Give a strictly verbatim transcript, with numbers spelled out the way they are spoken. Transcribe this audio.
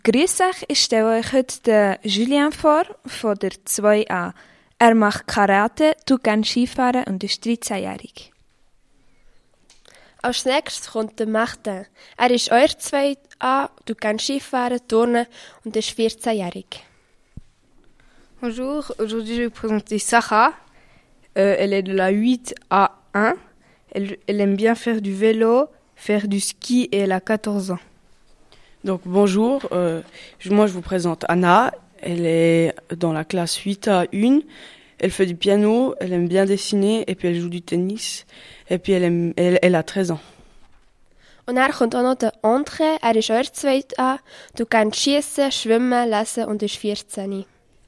Grüß euch, ich stelle euch heute den Julien vor, von der zwei a. Er macht Karate, tut gerne Skifahren und ist dreizehnjährig. Als nächstes kommt der Martin. Er ist euer zwei a, tut gerne Skifahren, turnen und ist vierzehnjährig. Bonjour, aujourd'hui je vais vous présenter Sarah. Euh, elle est de la huit A un. Elle, elle aime bien faire du vélo, faire du ski et elle a quatorze ans. Donc bonjour, euh, moi je vous présente Anna. Elle est dans la classe huit A un. Elle fait du piano, elle aime bien dessiner et puis elle joue du tennis. Et puis elle, aime, elle, elle a treize ans. Und dann kommt auch noch der Andre. Er ist euer zwei a, tut gerne schiessen, schwimmen, lesen und ist vierzehn.